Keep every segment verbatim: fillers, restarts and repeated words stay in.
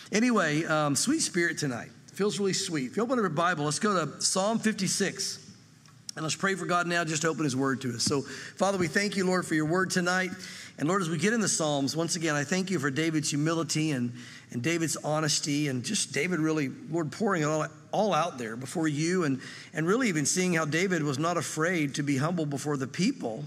Anyway, um, sweet spirit tonight. Feels really sweet. If you open up your Bible, let's go to Psalm fifty-six. And let's pray for God now just to open his word to us. So, Father, we thank you, Lord, for your word tonight. And Lord, as we get in the Psalms, once again, I thank you for David's humility and, and David's honesty and just David really, Lord, pouring it all, all out there before you and, and really even seeing how David was not afraid to be humble before the people,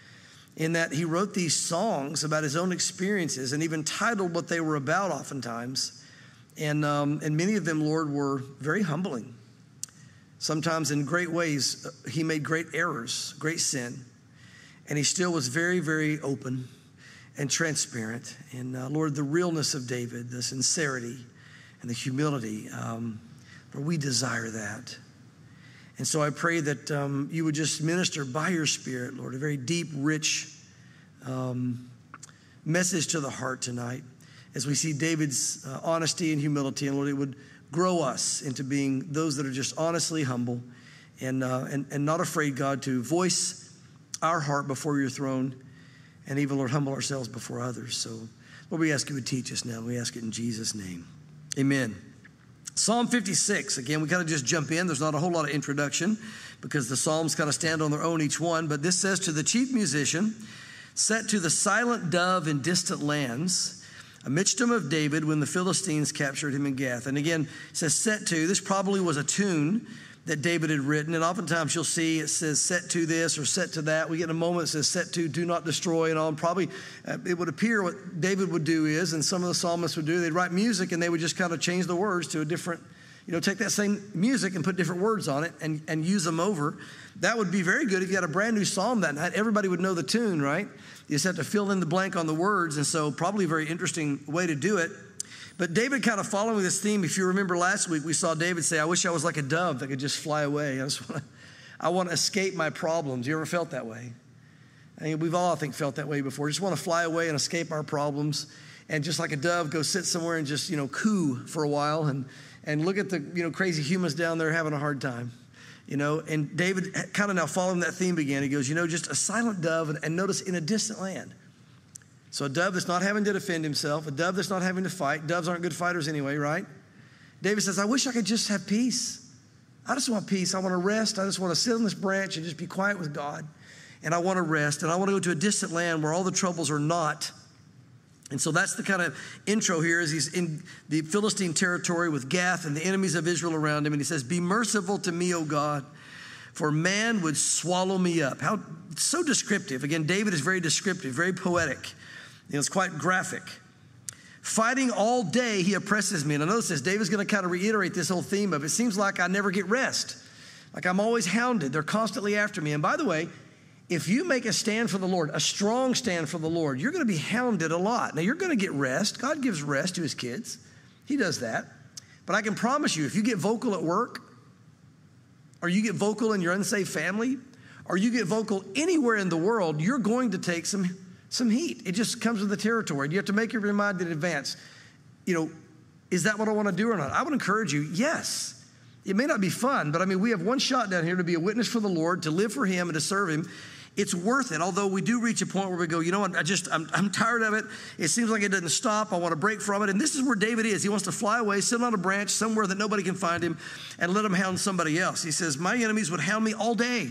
in that he wrote these songs about his own experiences and even titled what they were about oftentimes. And, um, and many of them, Lord, were very humbling. Sometimes in great ways, he made great errors, great sin. And he still was very, very open and transparent. And uh, Lord, the realness of David, the sincerity and the humility, um, Lord, we desire that. And so I pray that um, you would just minister by your Spirit, Lord, a very deep, rich um, message to the heart tonight as we see David's uh, honesty and humility. And Lord, it would grow us into being those that are just honestly humble and, uh, and, and not afraid, God, to voice our heart before your throne and even, Lord, humble ourselves before others. So, Lord, we ask you to teach us now. We ask it in Jesus' name. Amen. Psalm fifty-six, again, we kind of just jump in. There's not a whole lot of introduction because the Psalms kind of stand on their own, each one. But this says, to the chief musician, set to the silent dove in distant lands, amidst him of David when the Philistines captured him in Gath. And again, it says set to. This probably was a tune that David had written. And oftentimes you'll see it says set to this or set to that. We get in a moment that says set to do not destroy and all. And probably uh, it would appear what David would do is, and some of the psalmists would do, they'd write music and they would just kind of change the words to a different, you know, take that same music and put different words on it and, and use them over. That would be very good if you had a brand new psalm that night. Everybody would know the tune, right? You just have to fill in the blank on the words, and so probably a very interesting way to do it. But David kind of following this theme, if you remember last week, we saw David say, I wish I was like a dove that could just fly away. I just want to, I want to escape my problems. You ever felt that way? I mean, we've all, I think, felt that way before. Just want to fly away and escape our problems and just like a dove go sit somewhere and just, you know, coo for a while and, and look at the, you know, crazy humans down there having a hard time. You know, and David kind of now following that theme again. He goes, you know, just a silent dove, and, and notice in a distant land. So a dove that's not having to defend himself, a dove that's not having to fight. Doves aren't good fighters anyway, right? David says, I wish I could just have peace. I just want peace. I want to rest. I just want to sit on this branch and just be quiet with God. And I want to rest. And I want to go to a distant land where all the troubles are not. And so that's the kind of intro here, as he's in the Philistine territory with Gath and the enemies of Israel around him. And he says, be merciful to me, O God, for man would swallow me up. How so descriptive. Again, David is very descriptive, very poetic. You know, it's quite graphic. Fighting all day, he oppresses me. And I notice this, David's going to kind of reiterate this whole theme of it seems like I never get rest. Like I'm always hounded. They're constantly after me. And by the way, if you make a stand for the Lord, a strong stand for the Lord, you're going to be hounded a lot. Now, you're going to get rest. God gives rest to his kids. He does that. But I can promise you, if you get vocal at work, or you get vocal in your unsafe family, or you get vocal anywhere in the world, you're going to take some, some heat. It just comes with the territory. You have to make up your mind in advance. You know, is that what I want to do or not? I would encourage you, yes. It may not be fun, but I mean, we have one shot down here to be a witness for the Lord, to live for him and to serve him. It's worth it, although we do reach a point where we go, you know what, I just, I'm, I'm tired of it. It seems like it doesn't stop. I want to break from it. And this is where David is. He wants to fly away, sit on a branch somewhere that nobody can find him, and let him hound somebody else. He says, my enemies would hound me all day.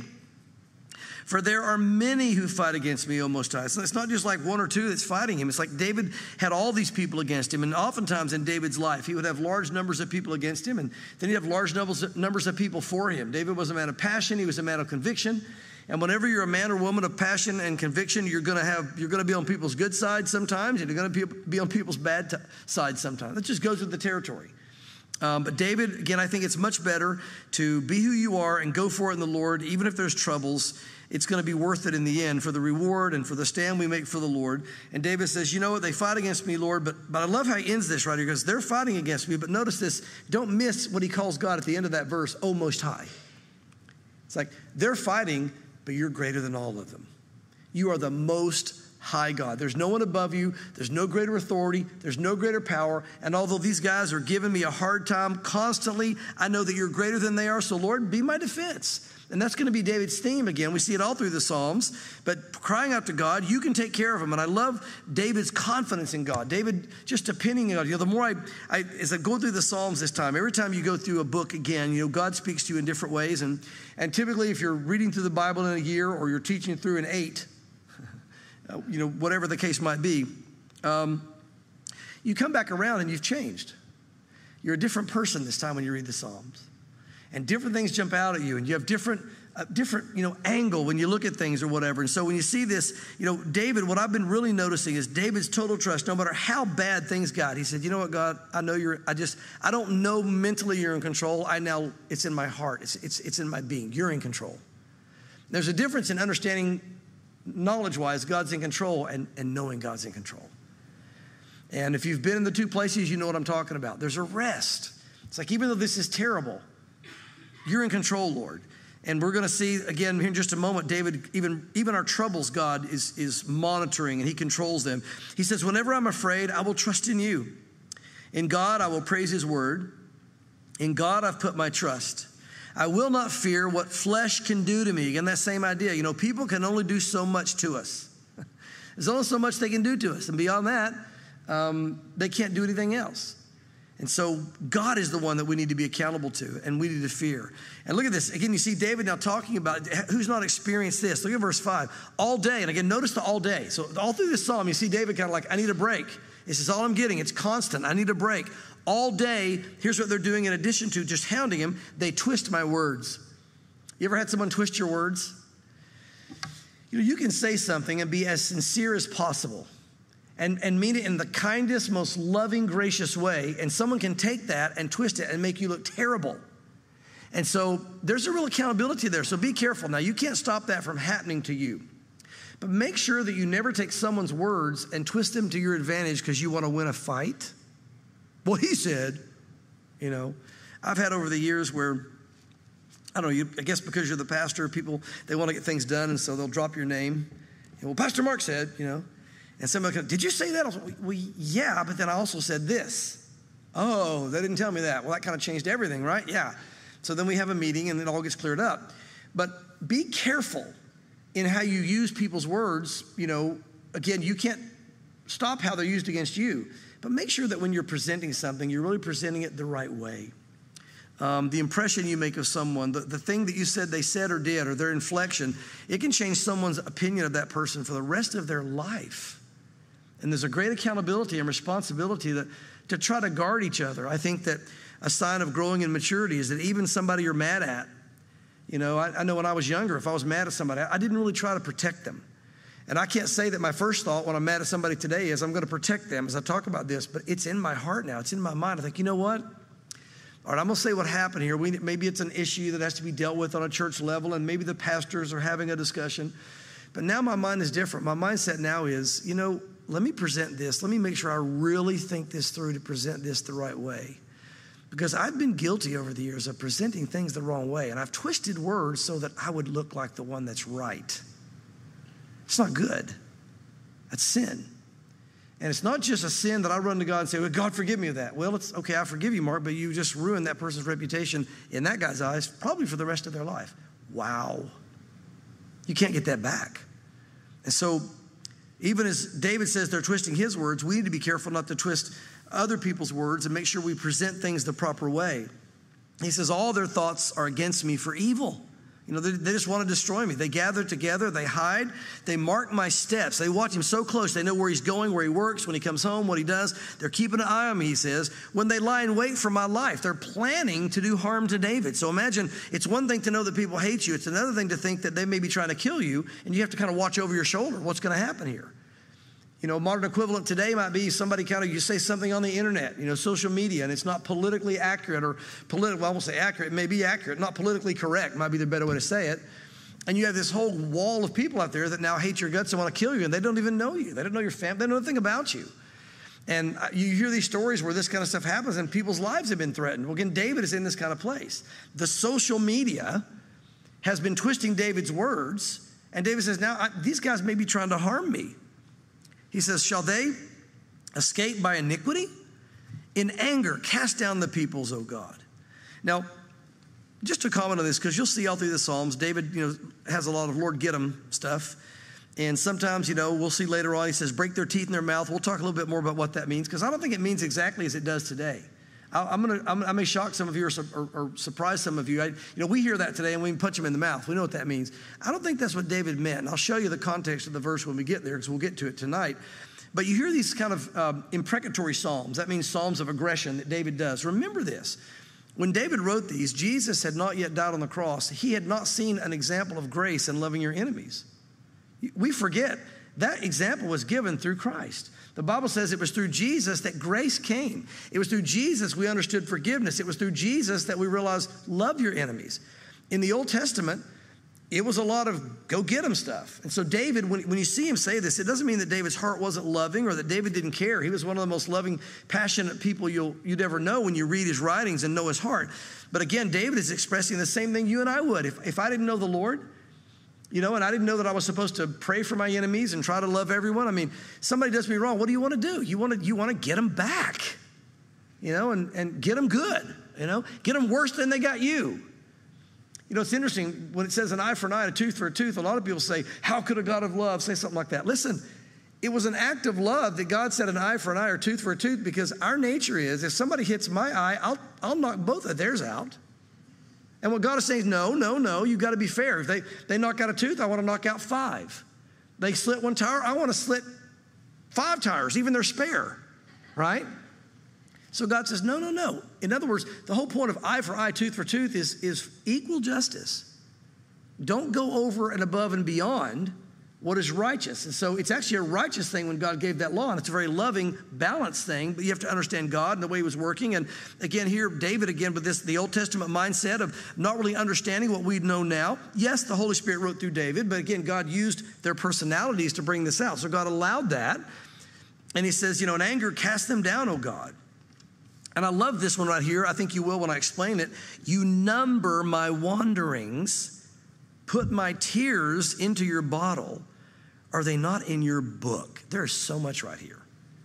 For there are many who fight against me, O Most High. So it's not just like one or two that's fighting him. It's like David had all these people against him. And oftentimes in David's life, he would have large numbers of people against him. And then he'd have large numbers of people for him. David was a man of passion. He was a man of conviction. And whenever you're a man or woman of passion and conviction, you're going to have, you're going to be on people's good side sometimes, and you're going to be, be on people's bad t- side sometimes. That just goes with the territory. Um, but David, again, I think it's much better to be who you are and go for it in the Lord, even if there's troubles. It's going to be worth it in the end for the reward and for the stand we make for the Lord. And David says, you know what, they fight against me, Lord, but, but I love how he ends this right here, because they're fighting against me. But notice this, don't miss what he calls God at the end of that verse, O Most High. It's like they're fighting, but you're greater than all of them. You are the most high God. There's no one above you. There's no greater authority. There's no greater power. And although these guys are giving me a hard time constantly, I know that you're greater than they are. So Lord, be my defense. And that's going to be David's theme again. We see it all through the Psalms. But crying out to God, you can take care of him. And I love David's confidence in God. David just depending on God. You know, the more I, I, as I go through the Psalms this time, every time you go through a book again, you know, God speaks to you in different ways. And, and typically if you're reading through the Bible in a year or you're teaching through in eight, you know, whatever the case might be, um, you come back around and you've changed. You're a different person this time when you read the Psalms. And different things jump out at you, and you have different, uh, different, you know, angle when you look at things or whatever. And so when you see this, you know, David, what I've been really noticing is David's total trust, no matter how bad things got. He said, you know what, God, I know you're, I just, I don't know mentally you're in control. I now, it's in my heart. It's, it's, it's in my being. You're in control. There's a difference in understanding knowledge-wise God's in control and, and knowing God's in control. And if you've been in the two places, you know what I'm talking about. There's a rest. It's like, even though this is terrible, you're in control, Lord. And we're going to see, again, here in just a moment, David, even, even our troubles, God is, is monitoring and he controls them. He says, whenever I'm afraid, I will trust in you. In God, I will praise his word. In God, I've put my trust. I will not fear what flesh can do to me. Again, that same idea. You know, people can only do so much to us. There's only so much they can do to us. And beyond that, um, they can't do anything else. And so God is the one that we need to be accountable to and we need to fear. And look at this. Again, you see David now talking about who's not experienced this. Look at verse five. All day. And again, notice the all day. So all through this psalm, you see David kind of like, I need a break. This is all I'm getting. It's constant. I need a break. All day, here's what they're doing in addition to just hounding him. They twist my words. You ever had someone twist your words? You know, you can say something and be as sincere as possible. And, and mean it in the kindest, most loving, gracious way. And someone can take that and twist it and make you look terrible. And so there's a real accountability there. So be careful. Now, you can't stop that from happening to you. But make sure that you never take someone's words and twist them to your advantage because you want to win a fight. Well, he said, you know, I've had over the years where, I don't know, you, I guess because you're the pastor, people, they want to get things done. And so they'll drop your name. And, well, Pastor Mark said, you know. And somebody goes, did you say that? I was like, well, yeah, but then I also said this. Oh, they didn't tell me that. Well, that kind of changed everything, right? Yeah. So then we have a meeting and it all gets cleared up. But be careful in how you use people's words. You know, again, you can't stop how they're used against you. But make sure that when you're presenting something, you're really presenting it the right way. Um, the impression you make of someone, the, the thing that you said they said or did, or their inflection, it can change someone's opinion of that person for the rest of their life. And there's a great accountability and responsibility that, to try to guard each other. I think that a sign of growing in maturity is that even somebody you're mad at, you know, I, I know when I was younger, if I was mad at somebody, I didn't really try to protect them. And I can't say that my first thought when I'm mad at somebody today is I'm going to protect them as I talk about this, but it's in my heart now. It's in my mind. I think, you know what? All right, I'm going to say what happened here. We, maybe it's an issue that has to be dealt with on a church level, and maybe the pastors are having a discussion. But now my mind is different. My mindset now is, you know, let me present this. Let me make sure I really think this through to present this the right way. Because I've been guilty over the years of presenting things the wrong way. And I've twisted words so that I would look like the one that's right. It's not good. That's sin. And it's not just a sin that I run to God and say, well, God, forgive me of that. Well, it's okay, I forgive you, Mark, but you just ruined that person's reputation in that guy's eyes, probably for the rest of their life. Wow. You can't get that back. And so even as David says they're twisting his words, we need to be careful not to twist other people's words and make sure we present things the proper way. He says, all their thoughts are against me for evil. You know, they, they just want to destroy me. They gather together, they hide, they mark my steps. They watch him so close. They know where he's going, where he works, when he comes home, what he does. They're keeping an eye on me, he says. When they lie in wait for my life, they're planning to do harm to David. So imagine, it's one thing to know that people hate you. It's another thing to think that they may be trying to kill you, and you have to kind of watch over your shoulder. What's going to happen here? You know, modern equivalent today might be somebody kind of, you say something on the internet, you know, social media, and it's not politically accurate or political, well, I won't say accurate, it may be accurate, not politically correct, might be the better way to say it. And you have this whole wall of people out there that now hate your guts and want to kill you, and they don't even know you. They don't know your family. They don't know anything about you. And you hear these stories where this kind of stuff happens and people's lives have been threatened. Well, again, David is in this kind of place. The social media has been twisting David's words, and David says, now, I, these guys may be trying to harm me. He says, shall they escape by iniquity? In anger, cast down the peoples, O God. Now, just to comment on this, because you'll see all through the Psalms, David, you know, has a lot of Lord get 'em stuff. And sometimes, you know, we'll see later on, he says, break their teeth in their mouth. We'll talk a little bit more about what that means, because I don't think it means exactly as it does today. I, I'm gonna, I'm, I may shock some of you or, or, or surprise some of you. I, you know, we hear that today and we can punch them in the mouth. We know what that means. I don't think that's what David meant. And I'll show you the context of the verse when we get there, because we'll get to it tonight. But you hear these kind of um, imprecatory psalms. That means psalms of aggression that David does. Remember this. When David wrote these, Jesus had not yet died on the cross. He had not seen an example of grace in loving your enemies. We forget that example was given through Christ. The Bible says it was through Jesus that grace came. It was through Jesus we understood forgiveness. It was through Jesus that we realized love your enemies. In the Old Testament, it was a lot of go get them stuff. And so David, when, when you see him say this, it doesn't mean that David's heart wasn't loving or that David didn't care. He was one of the most loving, passionate people you'll, you'd ever know when you read his writings and know his heart. But again, David is expressing the same thing you and I would. If, if I didn't know the Lord, you know, and I didn't know that I was supposed to pray for my enemies and try to love everyone. I mean, somebody does me wrong. What do you want to do? You want to, you want to get them back, you know, and, and get them good, you know, get them worse than they got you. You know, it's interesting when it says an eye for an eye, a tooth for a tooth. A lot of people say, how could a God of love say something like that? Listen, it was an act of love that God said an eye for an eye or tooth for a tooth, because our nature is if somebody hits my eye, I'll, I'll knock both of theirs out. And what God is saying is, no, no, no, you've got to be fair. If they, they knock out a tooth, I want to knock out five. They slit one tire, I want to slit five tires, even their spare, right? So God says, no, no, no. In other words, the whole point of eye for eye, tooth for tooth is, is equal justice. Don't go over and above and beyond what is righteous. And so it's actually a righteous thing when God gave that law, and it's a very loving, balanced thing, but you have to understand God and the way he was working. And again, here, David, again, with this, the Old Testament mindset of not really understanding what we know now. Yes, the Holy Spirit wrote through David, but again, God used their personalities to bring this out. So God allowed that. And he says, you know, in anger, cast them down, O God. And I love this one right here. I think you will when I explain it. You number my wanderings, put my tears into your bottle. Are they not in your book? There's so much right here.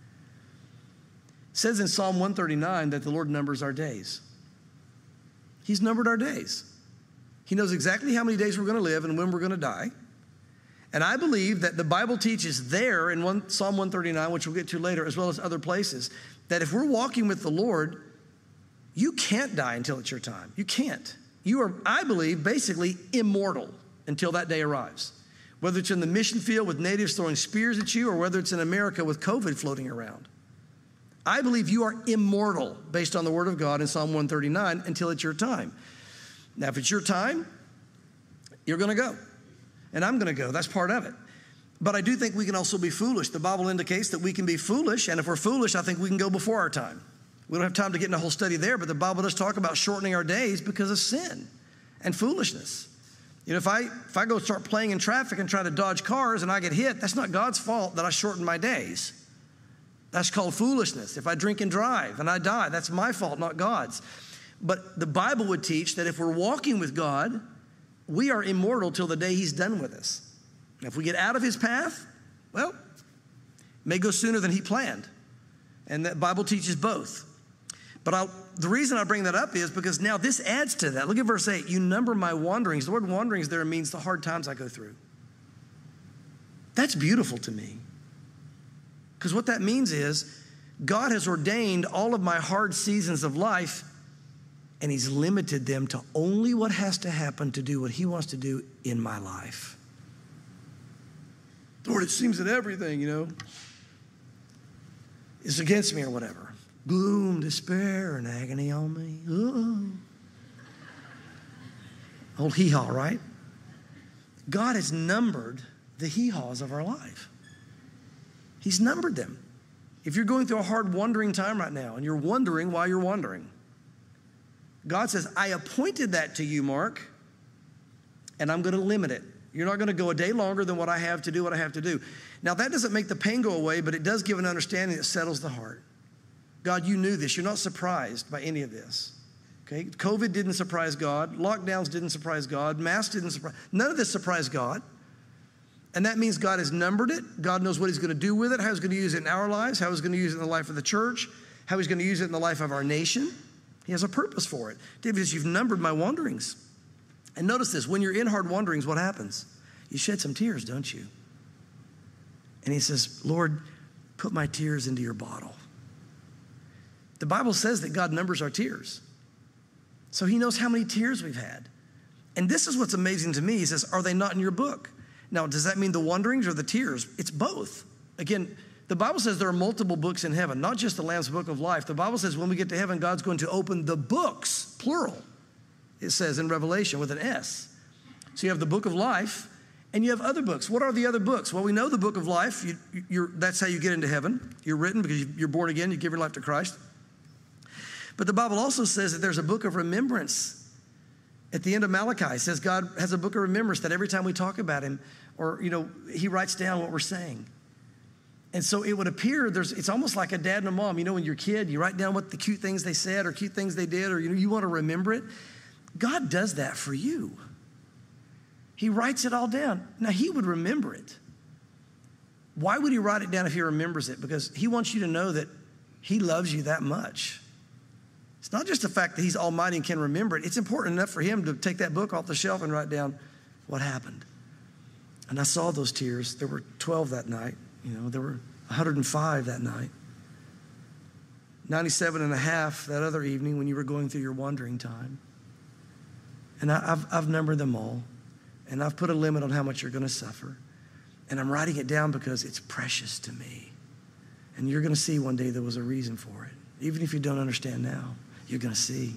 It says in Psalm one thirty-nine that the Lord numbers our days. He's numbered our days. He knows exactly how many days we're going to live and when we're going to die. And I believe that the Bible teaches there in one, Psalm one thirty-nine, which we'll get to later, as well as other places, that if we're walking with the Lord, you can't die until it's your time. You can't. You are, I believe, basically immortal until that day arrives. Whether it's in the mission field with natives throwing spears at you or whether it's in America with COVID floating around. I believe you are immortal based on the word of God in Psalm one thirty-nine until it's your time. Now, if it's your time, you're going to go. And I'm going to go. That's part of it. But I do think we can also be foolish. The Bible indicates that we can be foolish, and if we're foolish, I think we can go before our time. We don't have time to get into a whole study there, but the Bible does talk about shortening our days because of sin and foolishness. You know, if I if I go start playing in traffic and try to dodge cars and I get hit, that's not God's fault that I shorten my days. That's called foolishness. If I drink and drive and I die, that's my fault, not God's. But the Bible would teach that if we're walking with God, we are immortal till the day he's done with us. And if we get out of his path, well, it may go sooner than he planned. And the Bible teaches both. But I'll, the reason I bring that up is because now this adds to that. Look at verse eight. You number my wanderings. The word wanderings there means the hard times I go through. That's beautiful to me. Because what that means is God has ordained all of my hard seasons of life, and he's limited them to only what has to happen to do what he wants to do in my life. Lord, it seems that everything, you know, is against me or whatever. Gloom, despair, and agony on me. Ooh. Old hee-haw, right? God has numbered the hee-haws of our life. He's numbered them. If you're going through a hard wandering time right now and you're wondering why you're wandering, God says, I appointed that to you, Mark, and I'm going to limit it. You're not going to go a day longer than what I have to do what I have to do. Now, that doesn't make the pain go away, but it does give an understanding that settles the heart. God, you knew this. You're not surprised by any of this. Okay? COVID didn't surprise God. Lockdowns didn't surprise God. Masks didn't surprise. None of this surprised God. And that means God has numbered it. God knows what he's going to do with it, how he's going to use it in our lives, how he's going to use it in the life of the church, how he's going to use it in the life of our nation. He has a purpose for it. David says, you've numbered my wanderings. And notice this, when you're in hard wanderings, what happens? You shed some tears, don't you? And he says, Lord, put my tears into your bottle. The Bible says that God numbers our tears. So he knows how many tears we've had. And this is what's amazing to me. He says, are they not in your book? Now, does that mean the wanderings or the tears? It's both. Again, the Bible says there are multiple books in heaven, not just the Lamb's Book of Life. The Bible says when we get to heaven, God's going to open the books, plural. It says in Revelation with an S. So you have the book of life and you have other books. What are the other books? Well, we know the book of life. You, you're, that's how you get into heaven. You're written because you're born again. You give your life to Christ. But the Bible also says that there's a book of remembrance. At the end of Malachi, it says God has a book of remembrance that every time we talk about him, or, you know, he writes down what we're saying. And so it would appear there's, it's almost like a dad and a mom. You know, when you're a kid, you write down what the cute things they said or cute things they did, or, you know, you want to remember it. God does that for you. He writes it all down. Now, he would remember it. Why would he write it down if he remembers it? Because he wants you to know that he loves you that much. It's not just the fact that he's almighty and can remember it. It's important enough for him to take that book off the shelf and write down what happened. And I saw those tears. There were twelve that night. You know, there were one hundred five that night. ninety-seven and a half that other evening when you were going through your wandering time. And I, I've, I've numbered them all. And I've put a limit on how much you're going to suffer. And I'm writing it down because it's precious to me. And you're going to see one day there was a reason for it. Even if you don't understand now, you're going to see.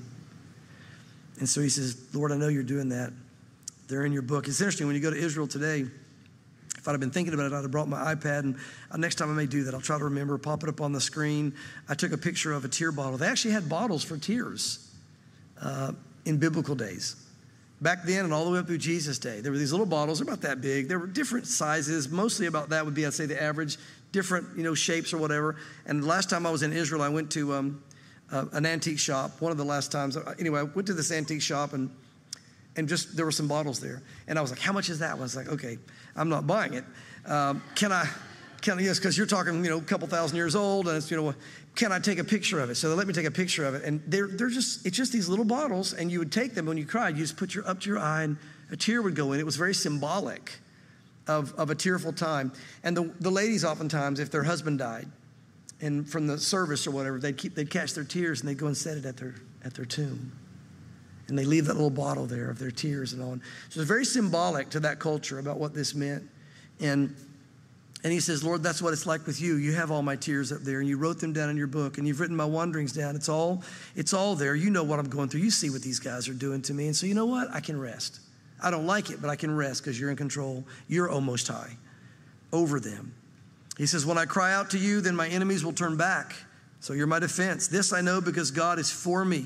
And so he says, Lord, I know you're doing that. They're in your book. It's interesting, when you go to Israel today, if I'd have been thinking about it, I'd have brought my iPad, and next time I may do that. I'll try to remember, pop it up on the screen. I took a picture of a tear bottle. They actually had bottles for tears uh, in biblical days. Back then and all the way up through Jesus' day, there were these little bottles, they're about that big. There were different sizes. Mostly about that would be, I'd say, the average, different, you know, shapes or whatever. And the last time I was in Israel, I went to um, uh, an antique shop, one of the last times. Anyway, I went to this antique shop, and and just, there were some bottles there. And I was like, how much is that? I was like, okay, I'm not buying it. Um, can I, can I, yes, because you're talking, you know, a couple thousand years old, and it's, you know, can I take a picture of it? So they let me take a picture of it. And they're, they're just, it's just these little bottles, and you would take them when you cried. You just put your, up to your eye, and a tear would go in. It was very symbolic of, of a tearful time. And the, the ladies oftentimes, if their husband died, and from the service or whatever, they'd keep, they'd catch their tears, and they'd go and set it at their, at their tomb. And they leave that little bottle there of their tears and all. So it's very symbolic to that culture about what this meant. And And he says, Lord, that's what it's like with you. You have all my tears up there, and you wrote them down in your book, and you've written my wanderings down. It's all, it's all there. You know what I'm going through. You see what these guys are doing to me. And so you know what? I can rest. I don't like it, but I can rest because you're in control. You're O Most High over them. He says, when I cry out to you, then my enemies will turn back. So you're my defense. This I know because God is for me.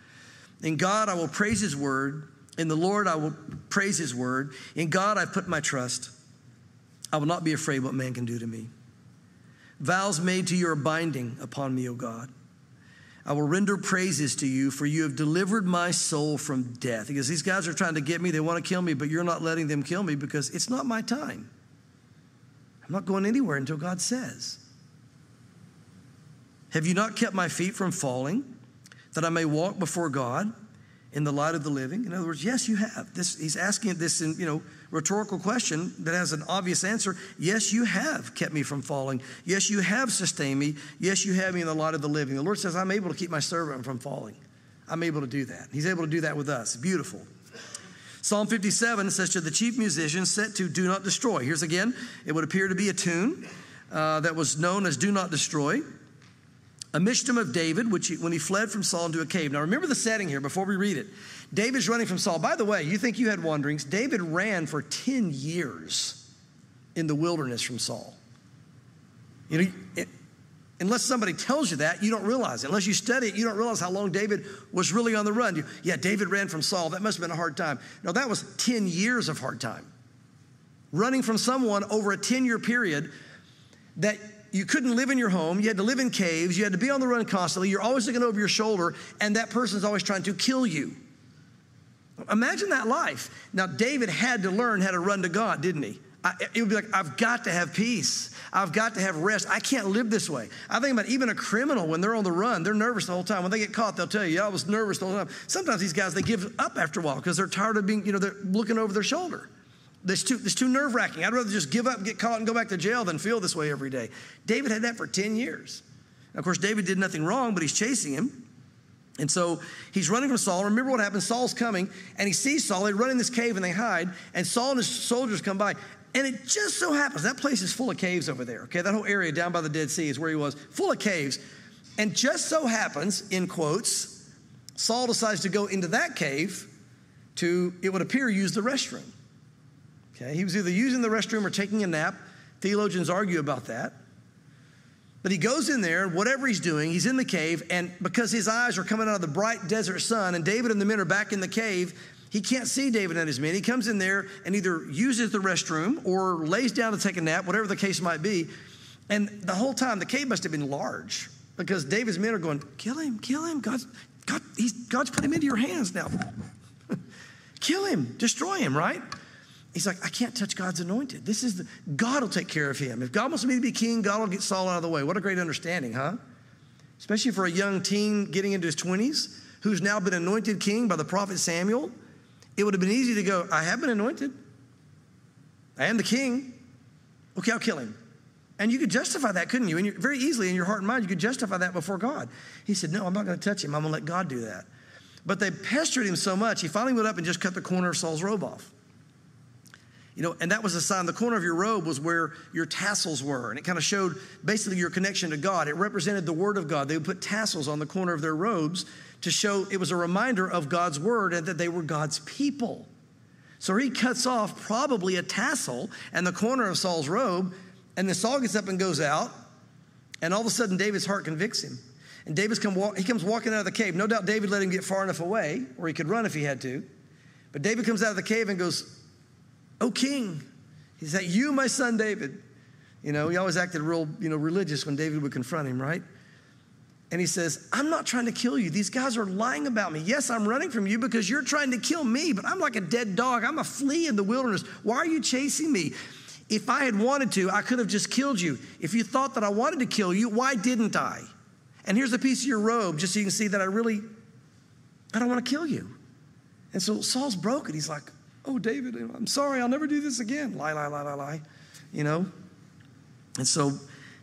In God, I will praise his word. In the Lord, I will praise his word. In God, I put my trust. I will not be afraid what man can do to me. Vows made to you are binding upon me, O God. I will render praises to you, for you have delivered my soul from death. Because these guys are trying to get me. They want to kill me, but you're not letting them kill me because it's not my time. I'm not going anywhere until God says. Have you not kept my feet from falling, that I may walk before God in the light of the living? In other words, yes, you have. This, he's asking this in, you know, rhetorical question that has an obvious answer. Yes, you have kept me from falling. Yes, you have sustained me. Yes, you have me in the light of the living. The Lord says, I'm able to keep my servant from falling. I'm able to do that. He's able to do that with us. Beautiful. Psalm fifty-seven says to the chief musician, set to do not destroy. Here's again, it would appear to be a tune uh, that was known as do not destroy. A Mishtam of David, which he, when he fled from Saul into a cave. Now remember the setting here before we read it. David's running from Saul. By the way, you think you had wanderings. David ran for ten years in the wilderness from Saul. You know, it, unless somebody tells you that, you don't realize it. Unless you study it, you don't realize how long David was really on the run. You, yeah, David ran from Saul. That must have been a hard time. No, that was ten years of hard time. Running from someone over a ten-year period that you couldn't live in your home. You had to live in caves. You had to be on the run constantly. You're always looking over your shoulder, and that person's always trying to kill you. Imagine that life. Now, David had to learn how to run to God, didn't he? I, it would be like, I've got to have peace. I've got to have rest. I can't live this way. I think about even a criminal when they're on the run, they're nervous the whole time. When they get caught, they'll tell you, yeah, I was nervous the whole time. Sometimes these guys, they give up after a while because they're tired of being, you know, they're looking over their shoulder. It's too, it's too nerve-wracking. I'd rather just give up and get caught and go back to jail than feel this way every day. David had that for ten years. Now, of course, David did nothing wrong, but he's chasing him. And so he's running from Saul. Remember what happened? Saul's coming, and he sees Saul. They run in this cave, and they hide. And Saul and his soldiers come by. And it just so happens, that place is full of caves over there, okay? That whole area down by the Dead Sea is where he was, full of caves. And just so happens, in quotes, Saul decides to go into that cave to, it would appear, use the restroom. Okay, he was either using the restroom or taking a nap. Theologians argue about that. But he goes in there, whatever he's doing, he's in the cave, and because his eyes are coming out of the bright desert sun, and David and the men are back in the cave, he can't see David and his men. He comes in there and either uses the restroom or lays down to take a nap, whatever the case might be. And the whole time, the cave must have been large because David's men are going, kill him, kill him. God's, God, he's, God's put him into your hands now. Kill him, destroy him, right? He's like, I can't touch God's anointed. This is the, God will take care of him. If God wants me to be king, God will get Saul out of the way. What a great understanding, huh? Especially for a young teen getting into his twenties who's now been anointed king by the prophet Samuel. It would have been easy to go, I have been anointed. I am the king. Okay, I'll kill him. And you could justify that, couldn't you? And very easily in your heart and mind, you could justify that before God. He said, no, I'm not going to touch him. I'm going to let God do that. But they pestered him so much, he finally went up and just cut the corner of Saul's robe off. You know, and that was a sign. The corner of your robe was where your tassels were. And it kind of showed basically your connection to God. It represented the word of God. They would put tassels on the corner of their robes to show it was a reminder of God's word and that they were God's people. So he cuts off probably a tassel and the corner of Saul's robe. And then Saul gets up and goes out. And all of a sudden, David's heart convicts him. And David's come walk, he comes walking out of the cave. No doubt David let him get far enough away where he could run if he had to. But David comes out of the cave and goes, "O king," he said, "you, my son David." You know, he always acted real, you know, religious when David would confront him, right? And he says, "I'm not trying to kill you. These guys are lying about me. Yes, I'm running from you because you're trying to kill me, but I'm like a dead dog. I'm a flea in the wilderness. Why are you chasing me? If I had wanted to, I could have just killed you. If you thought that I wanted to kill you, why didn't I? And here's a piece of your robe just so you can see that I really, I don't want to kill you." And so Saul's broken. He's like, "Oh, David, I'm sorry. I'll never do this again." Lie, lie, lie, lie, lie. You know? And so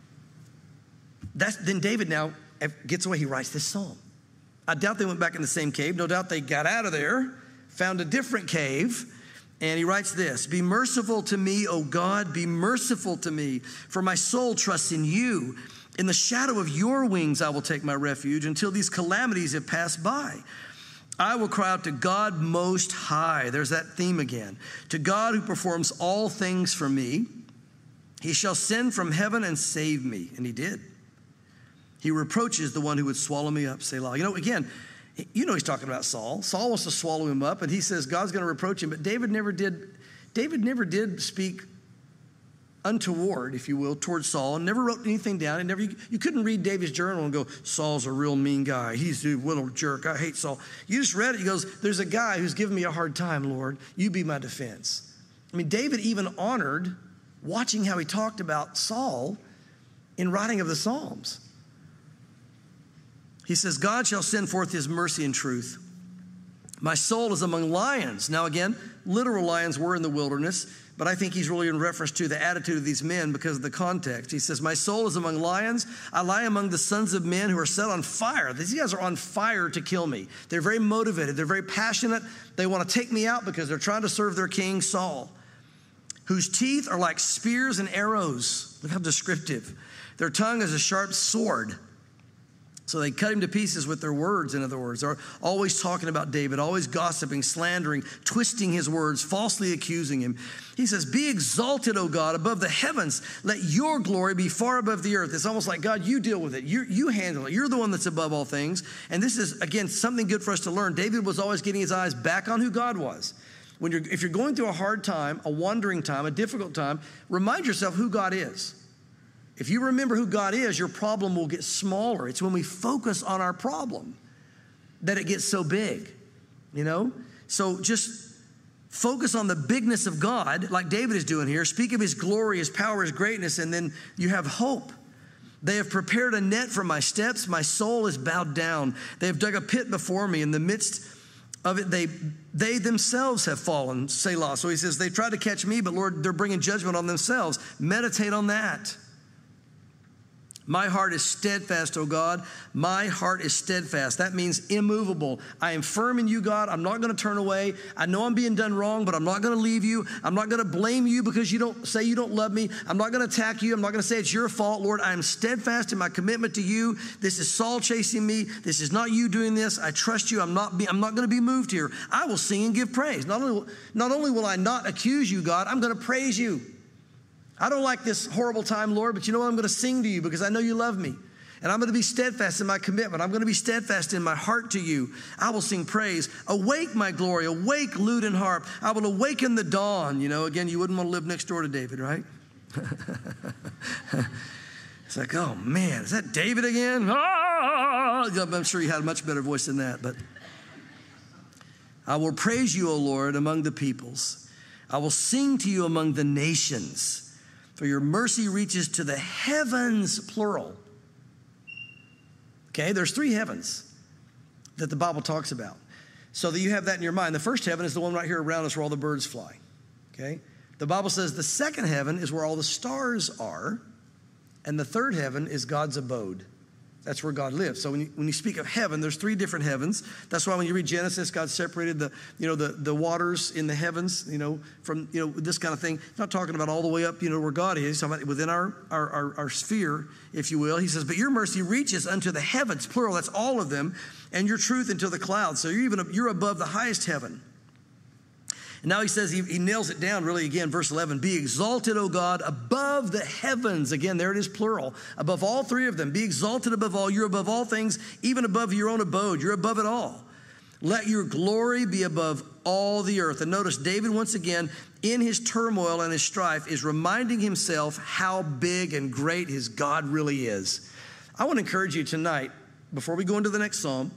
that's, then David now gets away. He writes this psalm. I doubt they went back in the same cave. No doubt they got out of there, found a different cave, and he writes this: "Be merciful to me, O God, be merciful to me, for my soul trusts in you. In the shadow of your wings I will take my refuge until these calamities have passed by. I will cry out to God Most High." There's that theme again. "To God who performs all things for me. He shall send from heaven and save me." And he did. "He reproaches the one who would swallow me up, Selah." You know, again, you know he's talking about Saul. Saul wants to swallow him up, and he says God's going to reproach him. But David never did, David never did speak untoward, if you will, towards Saul, and never wrote anything down. And never, you, you couldn't read David's journal and go, "Saul's a real mean guy. He's a little jerk. I hate Saul." You just read it. He goes, "There's a guy who's giving me a hard time, Lord. You be my defense." I mean, David even honored watching how he talked about Saul in writing of the Psalms. He says, "God shall send forth his mercy and truth. My soul is among lions." Now again, literal lions were in the wilderness, but I think he's really in reference to the attitude of these men because of the context. He says, "My soul is among lions. I lie among the sons of men who are set on fire." These guys are on fire to kill me. They're very motivated. They're very passionate. They want to take me out because they're trying to serve their king, Saul, "whose teeth are like spears and arrows." Look how descriptive. "Their tongue is a sharp sword." So they cut him to pieces with their words, in other words. They're always talking about David, always gossiping, slandering, twisting his words, falsely accusing him. He says, "Be exalted, O God, above the heavens. Let your glory be far above the earth." It's almost like, God, you deal with it. You, you handle it. You're the one that's above all things. And this is, again, something good for us to learn. David was always getting his eyes back on who God was. When you're, if you're going through a hard time, a wandering time, a difficult time, remind yourself who God is. If you remember who God is, your problem will get smaller. It's when we focus on our problem that it gets so big, you know? So just focus on the bigness of God, like David is doing here. Speak of his glory, his power, his greatness, and then you have hope. They have prepared a net for my steps. My soul is bowed down. They have dug a pit before me. In the midst of it, they they themselves have fallen, Selah. So he says, they tried to catch me, but Lord, they're bringing judgment on themselves. Meditate on that. My heart is steadfast, O God. My heart is steadfast. That means immovable. I am firm in you, God. I'm not going to turn away. I know I'm being done wrong, but I'm not going to leave you. I'm not going to blame you because you don't say you don't love me. I'm not going to attack you. I'm not going to say it's your fault, Lord. I am steadfast in my commitment to you. This is Saul chasing me. This is not you doing this. I trust you. I'm not, be, I'm not going to be moved here. I will sing and give praise. Not only, not only will I not accuse you, God, I'm going to praise you. I don't like this horrible time, Lord, but you know what? I'm going to sing to you because I know you love me. And I'm going to be steadfast in my commitment. I'm going to be steadfast in my heart to you. I will sing praise. Awake, my glory. Awake, lute and harp. I will awaken the dawn. You know, again, you wouldn't want to live next door to David, right? It's like, oh, man, is that David again? Ah! I'm sure he had a much better voice than that. But I will praise you, O Lord, among the peoples. I will sing to you among the nations. For your mercy reaches to the heavens, plural. Okay, there's three heavens that the Bible talks about. So that you have that in your mind. The first heaven is the one right here around us where all the birds fly. Okay, the Bible says the second heaven is where all the stars are. And the third heaven is God's abode. That's where God lives. So when you, when you speak of heaven, there's three different heavens. That's why when you read Genesis, God separated the, you know, the, the waters in the heavens, you know, from, you know, this kind of thing. He's not talking about all the way up, you know, where God is. He's talking about within our, our, our, our sphere, if you will. He says, but your mercy reaches unto the heavens, plural, that's all of them, and your truth into the clouds. So you're even, you're above the highest heaven. And now he says, he, he nails it down really again, verse eleven, be exalted, O God, above the heavens. Again, there it is, plural. Above all three of them. Be exalted above all. You're above all things, even above your own abode. You're above it all. Let your glory be above all the earth. And notice David, once again, in his turmoil and his strife, is reminding himself how big and great his God really is. I want to encourage you tonight, before we go into the next psalm,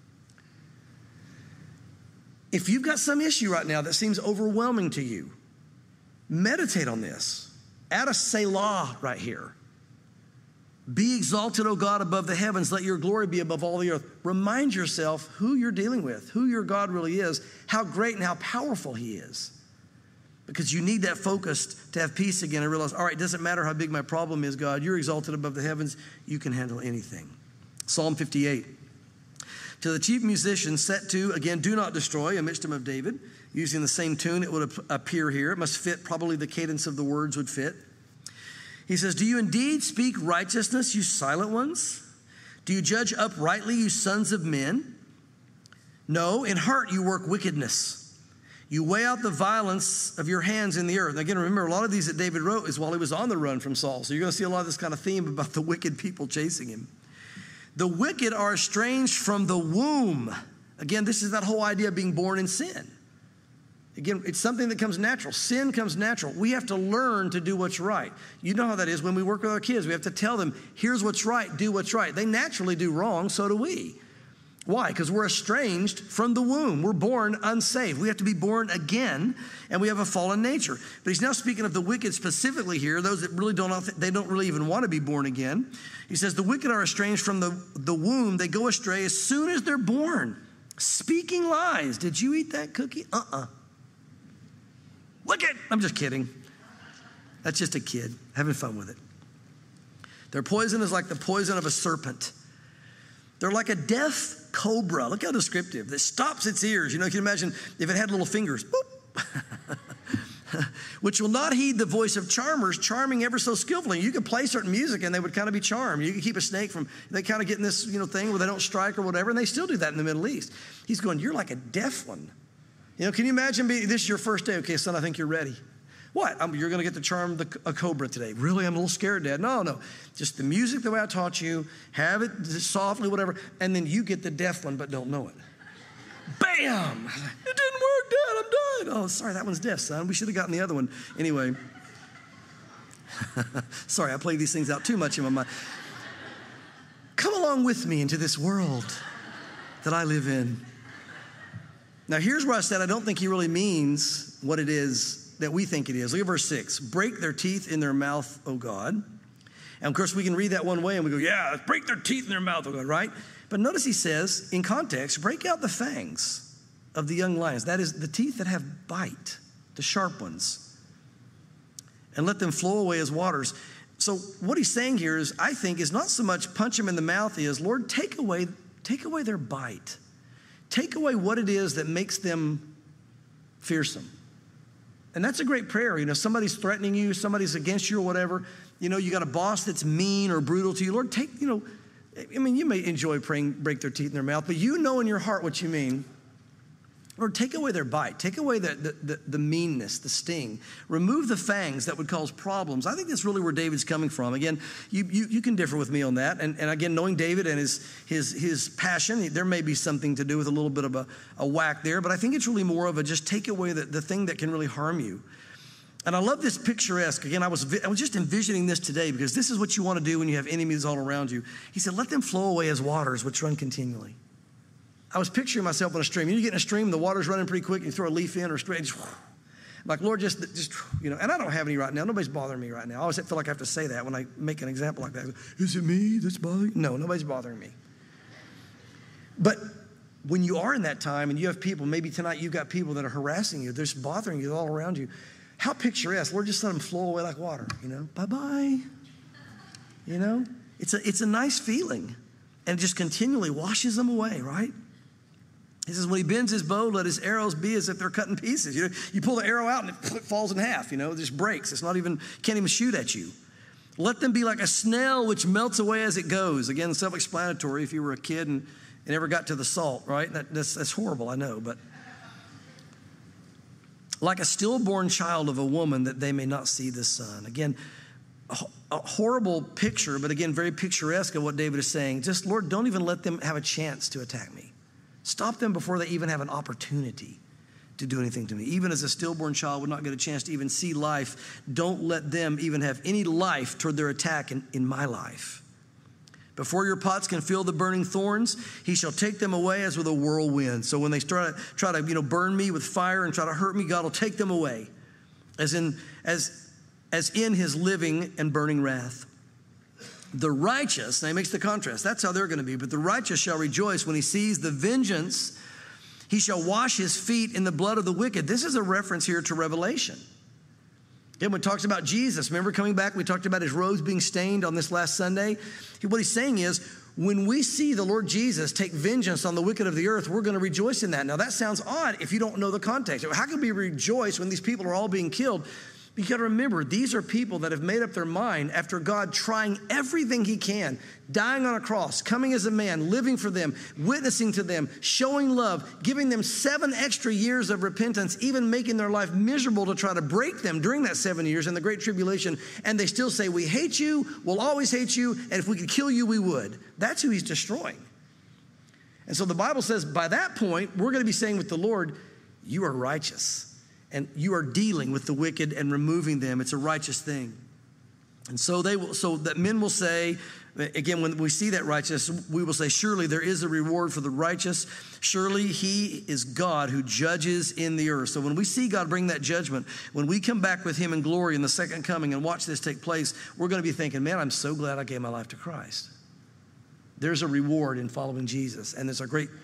if you've got some issue right now that seems overwhelming to you, meditate on this. Add a Selah right here. Be exalted, O God, above the heavens. Let your glory be above all the earth. Remind yourself who you're dealing with, who your God really is, how great and how powerful he is. Because you need that focus to have peace again and realize, all right, it doesn't matter how big my problem is, God. You're exalted above the heavens. You can handle anything. Psalm fifty-eight. To the chief musician, set to, again, do not destroy, a Michtam of David. Using the same tune, it would appear here. It must fit, probably the cadence of the words would fit. He says, do you indeed speak righteousness, you silent ones? Do you judge uprightly, you sons of men? No, in heart you work wickedness. You weigh out the violence of your hands in the earth. And again, remember, a lot of these that David wrote is while he was on the run from Saul. So you're going to see a lot of this kind of theme about the wicked people chasing him. The wicked are estranged from the womb. Again, this is that whole idea of being born in sin. Again, it's something that comes natural. Sin comes natural. We have to learn to do what's right. You know how that is when we work with our kids. We have to tell them, here's what's right, do what's right. They naturally do wrong, so do we. Why? Because we're estranged from the womb. We're born unsaved. We have to be born again, and we have a fallen nature. But he's now speaking of the wicked specifically here, those that really don't, they don't really even want to be born again. He says, the wicked are estranged from the, the womb. They go astray as soon as they're born, speaking lies. Did you eat that cookie? Uh-uh. Wicked. I'm just kidding. That's just a kid having fun with it. Their poison is like the poison of a serpent. They're like a deaf cobra. Look how descriptive. That stops its ears. You know, you can imagine if it had little fingers. Boop. Which will not heed the voice of charmers, charming ever so skillfully. You could play certain music and they would kind of be charmed. You could keep a snake from, they kind of get in this, you know, thing where they don't strike or whatever, and they still do that in the Middle East. He's going, you're like a deaf one. You know, can you imagine being, this is your first day? Okay, son, I think you're ready. What? I'm, you're going to get to charm the, a cobra today. Really? I'm a little scared, Dad. No, no. Just the music the way I taught you. Have it softly, whatever. And then you get the deaf one but don't know it. Bam! It didn't work, Dad. I'm done. Oh, sorry. That one's deaf, son. We should have gotten the other one. Anyway. Sorry, I play these things out too much in my mind. Come along with me into this world that I live in. Now, here's where I said I don't think he really means what it is that we think it is. Look at verse six. Break their teeth in their mouth, O God. And of course, we can read that one way and we go, yeah, break their teeth in their mouth, O God, right? But notice he says, in context, break out the fangs of the young lions. That is the teeth that have bite, the sharp ones, and let them flow away as waters. So what he's saying here is, I think, is not so much punch them in the mouth, is, Lord, take away, take away their bite. Take away what it is that makes them fearsome. And that's a great prayer. You know, somebody's threatening you, somebody's against you or whatever. You know, you got a boss that's mean or brutal to you. Lord, take, you know, I mean, you may enjoy praying, break their teeth in their mouth, but you know in your heart what you mean. Lord, take away their bite. Take away the, the, the, the meanness, the sting. Remove the fangs that would cause problems. I think that's really where David's coming from. Again, you, you, you can differ with me on that. And, and again, knowing David and his, his, his passion, there may be something to do with a little bit of a, a whack there. But I think it's really more of a just take away the, the thing that can really harm you. And I love this picturesque. Again, I was, I was just envisioning this today because this is what you want to do when you have enemies all around you. He said, let them flow away as waters which run continually. I was picturing myself on a stream. You get in a stream, the water's running pretty quick, and you throw a leaf in or a string, just, like, Lord, just, just, you know, and I don't have any right now. Nobody's bothering me right now. I always feel like I have to say that when I make an example like that. Is it me that's bothering you? No, nobody's bothering me. But when you are in that time and you have people, maybe tonight you've got people that are harassing you, they're just bothering you all around you. How picturesque. Lord, just let them flow away like water, you know, bye-bye. You know, it's a, it's a nice feeling, and it just continually washes them away, right? He says, when he bends his bow, let his arrows be as if they're cut in pieces. You know, you pull the arrow out and it falls in half, you know, it just breaks. It's not even, can't even shoot at you. Let them be like a snail which melts away as it goes. Again, self-explanatory if you were a kid and, and ever got to the salt, right? That, that's, that's horrible, I know, but like a stillborn child of a woman that they may not see the sun. Again, a, a horrible picture, but again, very picturesque of what David is saying. Just, Lord, don't even let them have a chance to attack me. Stop them before they even have an opportunity to do anything to me. Even as a stillborn child would not get a chance to even see life, don't let them even have any life toward their attack in, in my life. Before your pots can feel the burning thorns, he shall take them away as with a whirlwind. So when they start to try to, you know, burn me with fire and try to hurt me, God will take them away as in, as, as in his living and burning wrath. The righteous, now he makes the contrast, that's how they're going to be, but the righteous shall rejoice when he sees the vengeance. He shall wash his feet in the blood of the wicked. This is a reference here to Revelation. Again, when it talks about Jesus, remember coming back, we talked about his robes being stained on this last Sunday. What he's saying is, when we see the Lord Jesus take vengeance on the wicked of the earth, we're going to rejoice in that. Now that sounds odd if you don't know the context. How can we rejoice when these people are all being killed? But you got to remember, these are people that have made up their mind after God trying everything he can, dying on a cross, coming as a man, living for them, witnessing to them, showing love, giving them seven extra years of repentance, even making their life miserable to try to break them during that seven years in the Great Tribulation. And they still say, we hate you, we'll always hate you, and if we could kill you, we would. That's who he's destroying. And so the Bible says by that point, we're going to be saying with the Lord, you are righteous. And you are dealing with the wicked and removing them. It's a righteous thing. And so they will, so that men will say, again, when we see that righteous, we will say, surely there is a reward for the righteous. Surely he is God who judges in the earth. So when we see God bring that judgment, when we come back with him in glory in the second coming and watch this take place, we're going to be thinking, man, I'm so glad I gave my life to Christ. There's a reward in following Jesus. And there's a great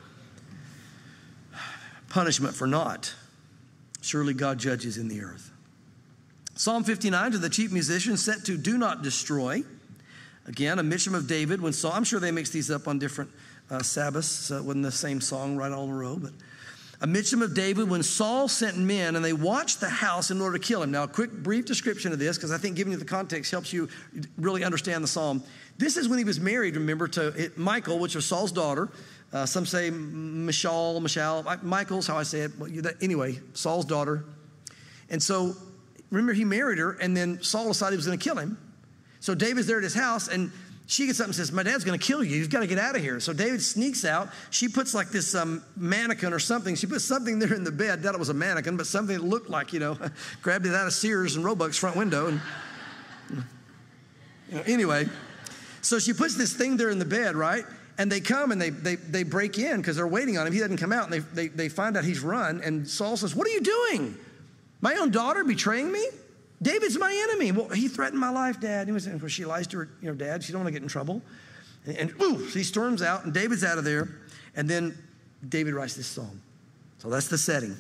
punishment for not. Surely God judges in the earth. Psalm fifty-nine, to the chief musician, set to do not destroy. Again, a Mitchum of David. When Saul, I'm sure they mix these up on different uh, Sabbaths, so it wasn't the same song right all in a row. But a Mitchum of David, when Saul sent men and they watched the house in order to kill him. Now, a quick, brief description of this, because I think giving you the context helps you really understand the psalm. This is when he was married, remember, to Michal, which was Saul's daughter. Uh, some say Michal, Michal, Michael's how I say it. Anyway, Saul's daughter. And so, remember, he married her, and then Saul decided he was going to kill him. So David's there at his house, and she gets up and says, my dad's going to kill you. You've got to get out of here. So David sneaks out. She puts like this um, mannequin or something. She puts something there in the bed. Doubt it was a mannequin, but something that looked like, you know, grabbed it out of Sears and Roebuck's front window. And, you know, anyway, so she puts this thing there in the bed, right? And they come and they they, they break in because they're waiting on him. He doesn't come out, and they, they, they find out he's run. And Saul says, what are you doing? My own daughter betraying me? David's my enemy. Well, he threatened my life, Dad. He was, well, she lies to her, you know, Dad. She don't want to get in trouble. And, and ooh, so he storms out, and David's out of there. And then David writes this psalm. So that's the setting.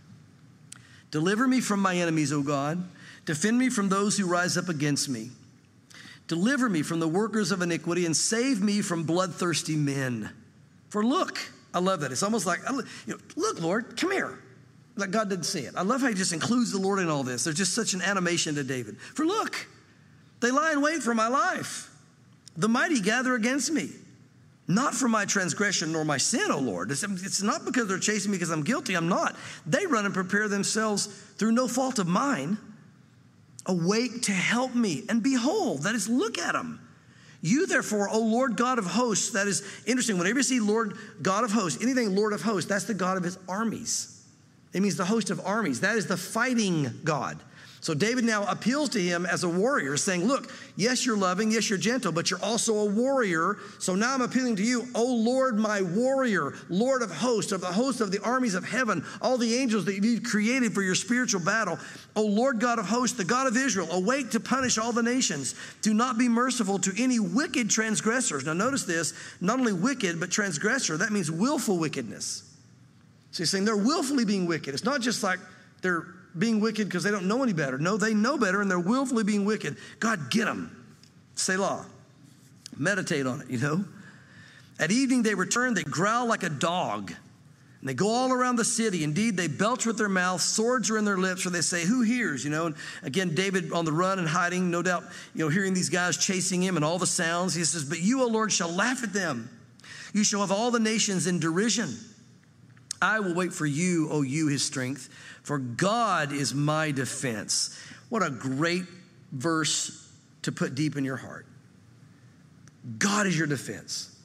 Deliver me from my enemies, O God. Defend me from those who rise up against me. Deliver me from the workers of iniquity and save me from bloodthirsty men. For look, I love that. It's almost like, you know, look, Lord, come here. Like God didn't see it. I love how he just includes the Lord in all this. There's just such an animation to David. For look, they lie in wait for my life. The mighty gather against me. Not for my transgression nor my sin, O Lord. It's, it's not because they're chasing me because I'm guilty. I'm not. They run and prepare themselves through no fault of mine. Awake to help me. And behold, that is, look at them. You therefore, O Lord God of hosts. That is interesting. Whenever you see Lord God of hosts, anything Lord of hosts, that's the God of his armies. It means the host of armies. That is the fighting God. So David now appeals to him as a warrior, saying, look, yes, you're loving, yes, you're gentle, but you're also a warrior. So now I'm appealing to you, O Lord, my warrior, Lord of hosts, of the host of the armies of heaven, all the angels that you've created for your spiritual battle. O Lord God of hosts, the God of Israel, awake to punish all the nations. Do not be merciful to any wicked transgressors. Now notice this, not only wicked, but transgressor. That means willful wickedness. So he's saying they're willfully being wicked. It's not just like they're being wicked because they don't know any better. No, they know better, and they're willfully being wicked. God, get them. Selah. Meditate on it, you know. At evening they return, they growl like a dog, and they go all around the city. Indeed, they belch with their mouths, swords are in their lips, or they say, who hears, you know. And again, David on the run and hiding, no doubt, you know, hearing these guys chasing him and all the sounds. He says, but you, O Lord, shall laugh at them. You shall have all the nations in derision. I will wait for you, O you, his strength, for God is my defense. What a great verse to put deep in your heart. God is your defense.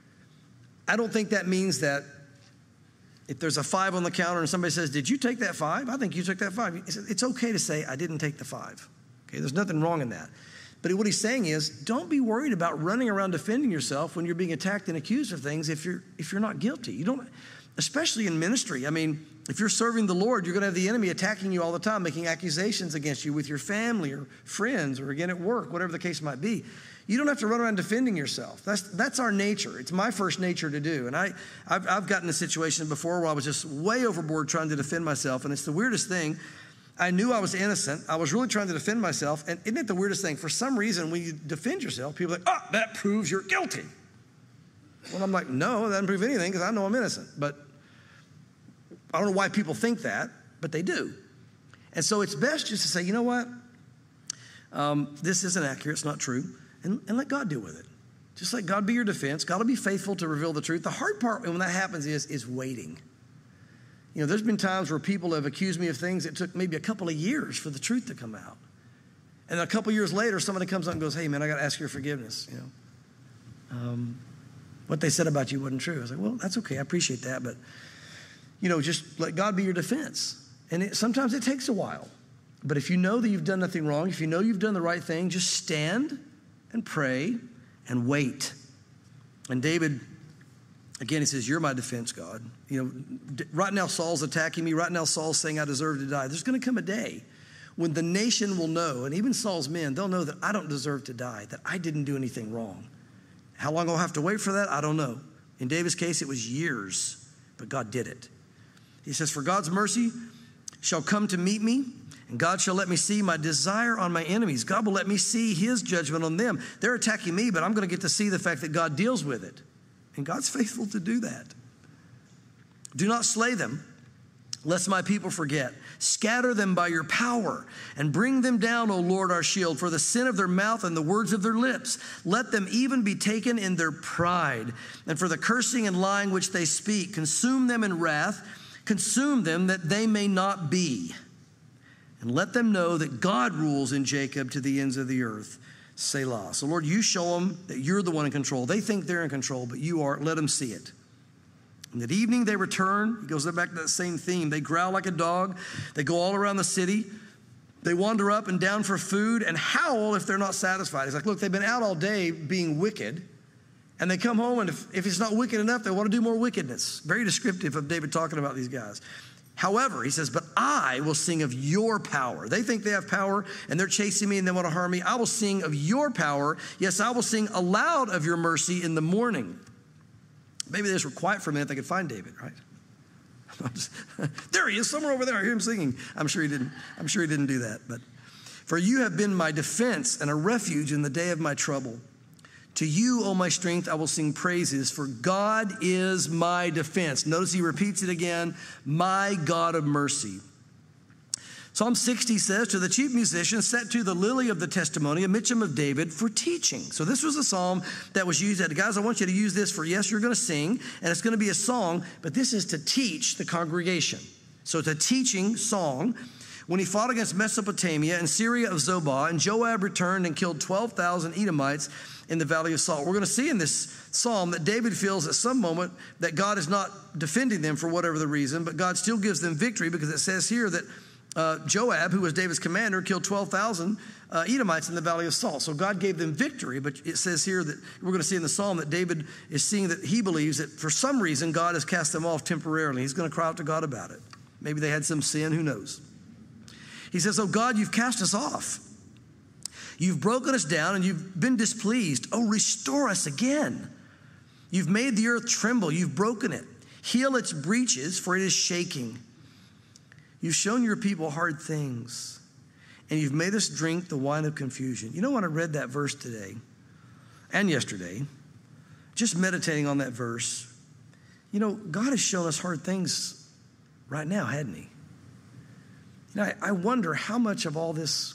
I don't think that means that if there's a five on the counter and somebody says, did you take that five? I think you took that five. It's okay to say, I didn't take the five. Okay, there's nothing wrong in that. But what he's saying is, don't be worried about running around defending yourself when you're being attacked and accused of things if you're if you're not guilty. You don't, especially in ministry. I mean, if you're serving the Lord, you're going to have the enemy attacking you all the time, making accusations against you with your family or friends or again at work, whatever the case might be. You don't have to run around defending yourself. That's that's our nature. It's my first nature to do. And I, I've, I've gotten in a situation before where I was just way overboard trying to defend myself. And it's the weirdest thing. I knew I was innocent. I was really trying to defend myself. And isn't it the weirdest thing? For some reason, when you defend yourself, people are like, oh, that proves you're guilty. Well, I'm like, no, that doesn't prove anything because I know I'm innocent. But I don't know why people think that, but they do. And so it's best just to say, you know what? Um, this isn't accurate. It's not true. And, and let God deal with it. Just let God be your defense. God will be faithful to reveal the truth. The hard part when that happens is, is waiting. You know, there's been times where people have accused me of things that took maybe a couple of years for the truth to come out. And a couple of years later, somebody comes up and goes, hey, man, I got to ask your forgiveness. You know, um, what they said about you wasn't true. I was like, well, that's okay. I appreciate that. But, you know, just let God be your defense. And it, sometimes it takes a while. But if you know that you've done nothing wrong, if you know you've done the right thing, just stand and pray and wait. And David, again, he says, you're my defense, God. You know, right now Saul's attacking me. Right now Saul's saying I deserve to die. There's going to come a day when the nation will know, and even Saul's men, they'll know that I don't deserve to die, that I didn't do anything wrong. How long I'll have to wait for that, I don't know. In David's case, it was years, but God did it. He says, for God's mercy shall come to meet me, and God shall let me see my desire on my enemies. God will let me see his judgment on them. They're attacking me, but I'm going to get to see the fact that God deals with it. And God's faithful to do that. Do not slay them, lest my people forget. Scatter them by your power and bring them down, O Lord, our shield, for the sin of their mouth and the words of their lips. Let them even be taken in their pride, and for the cursing and lying which they speak. Consume them in wrath. Consume them that they may not be. And let them know that God rules in Jacob to the ends of the earth. Selah. So, Lord, you show them that you're the one in control. They think they're in control, but you are. Let them see it. And at evening they return. He goes back to that same theme. They growl like a dog. They go all around the city. They wander up and down for food and howl if they're not satisfied. It's like, look, they've been out all day being wicked, And they come home, and if, if it's not wicked enough, they want to do more wickedness. Very descriptive of David talking about these guys. However, he says, but I will sing of your power. They think they have power, and they're chasing me, and they want to harm me. I will sing of your power. Yes, I will sing aloud of your mercy in the morning. Maybe they just were quiet for a minute. They could find David, right? There he is, somewhere over there. I hear him singing. I'm sure he didn't. I'm sure he didn't do that. But for you have been my defense and a refuge in the day of my trouble. To you, O my strength, I will sing praises, for God is my defense. Notice he repeats it again, my God of mercy. Psalm sixty says, to the chief musician, set to the lily of the testimony, a Mitcham of David, for teaching. So this was a psalm that was used. At, guys, I want you to use this for, yes, you're going to sing, and it's going to be a song, but this is to teach the congregation. So it's a teaching song. When he fought against Mesopotamia and Syria of Zobah, and Joab returned and killed twelve thousand Edomites in the Valley of Salt. We're going to see in this psalm that David feels at some moment that God is not defending them for whatever the reason, but God still gives them victory, because it says here that uh, Joab, who was David's commander, killed twelve thousand uh, Edomites in the Valley of Salt. So God gave them victory, but it says here that we're going to see in the psalm that David is seeing that he believes that for some reason God has cast them off temporarily. He's going to cry out to God about it. Maybe they had some sin, who knows? He says, oh God, you've cast us off. You've broken us down and you've been displeased. Oh, restore us again. You've made the earth tremble. You've broken it. Heal its breaches, for it is shaking. You've shown your people hard things, and you've made us drink the wine of confusion. You know, when I read that verse today and yesterday, just meditating on that verse, you know, God has shown us hard things right now, hadn't he? You know, I, I wonder how much of all this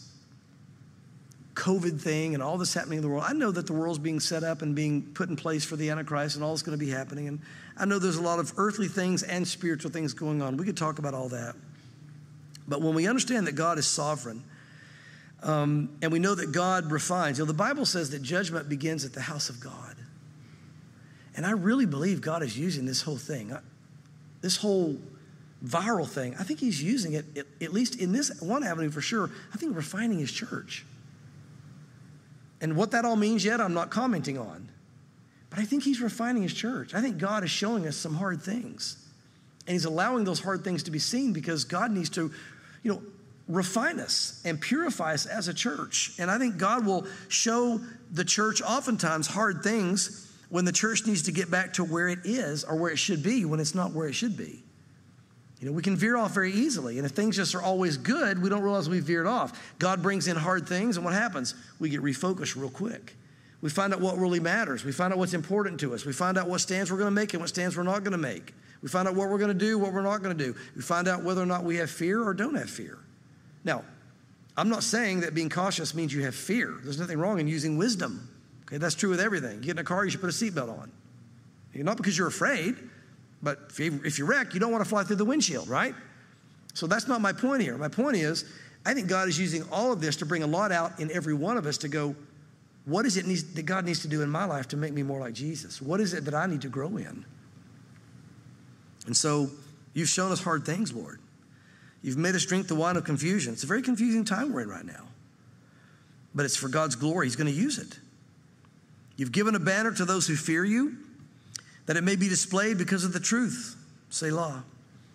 COVID thing and all this happening in the world, I know that the world's being set up and being put in place for the Antichrist and all that's going to be happening. And I know there's a lot of earthly things and spiritual things going on. We could talk about all that. But when we understand that God is sovereign, um, and we know that God refines, you know, the Bible says that judgment begins at the house of God. And I really believe God is using this whole thing, this whole viral thing. I think he's using it, at, at least in this one avenue for sure. I think refining his church. And what that all means yet, I'm not commenting on. But I think he's refining his church. I think God is showing us some hard things. And he's allowing those hard things to be seen because God needs to, you know, refine us and purify us as a church. And I think God will show the church oftentimes hard things when the church needs to get back to where it is or where it should be when it's not where it should be. You know, we can veer off very easily. And if things just are always good, we don't realize we veered off. God brings in hard things, and what happens? We get refocused real quick. We find out what really matters. We find out what's important to us. We find out what stands we're going to make and what stands we're not going to make. We find out what we're going to do, what we're not going to do. We find out whether or not we have fear or don't have fear. Now, I'm not saying that being cautious means you have fear. There's nothing wrong in using wisdom. Okay, that's true with everything. You get in a car, you should put a seatbelt on. Not because you're afraid, but if you, if you wreck, you don't want to fly through the windshield, right? So that's not my point here. My point is, I think God is using all of this to bring a lot out in every one of us to go, what is it needs, that God needs to do in my life to make me more like Jesus? What is it that I need to grow in? And so you've shown us hard things, Lord. You've made us drink the wine of confusion. It's a very confusing time we're in right now. But it's for God's glory. He's going to use it. You've given a banner to those who fear you, that it may be displayed because of the truth. Selah.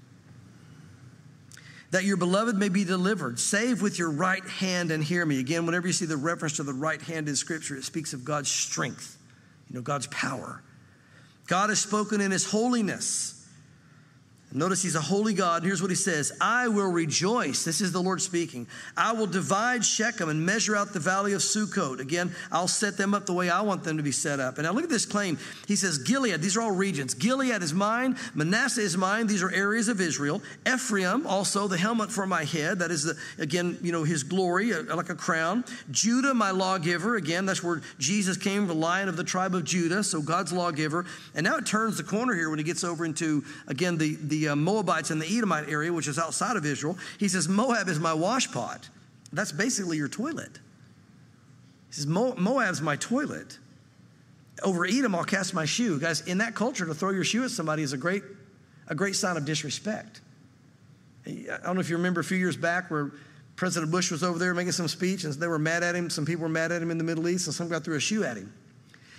That your beloved may be delivered. Save with your right hand and hear me. Again, whenever you see the reference to the right hand in Scripture, it speaks of God's strength, you know, God's power. God has spoken in his holiness. Notice he's a holy God. Here's what he says. I will rejoice. This is the Lord speaking. I will divide Shechem and measure out the valley of Sukkot. Again, I'll set them up the way I want them to be set up. And now look at this claim. He says, Gilead, these are all regions. Gilead is mine. Manasseh is mine. These are areas of Israel. Ephraim, also the helmet for my head. That is, the, again, you know, his glory, like a crown. Judah, my lawgiver. Again, that's where Jesus came, the Lion of the tribe of Judah. So God's lawgiver. And now it turns the corner here when he gets over into, again, the, the The uh, Moabites in the Edomite area, which is outside of Israel. He says, Moab is my washpot. That's basically your toilet. He says, Mo- Moab's my toilet. Over Edom, I'll cast my shoe. Guys, in that culture, to throw your shoe at somebody is a great, a great sign of disrespect. I don't know if you remember a few years back where President Bush was over there making some speech, and they were mad at him. Some people were mad at him in the Middle East, and some guy threw a shoe at him.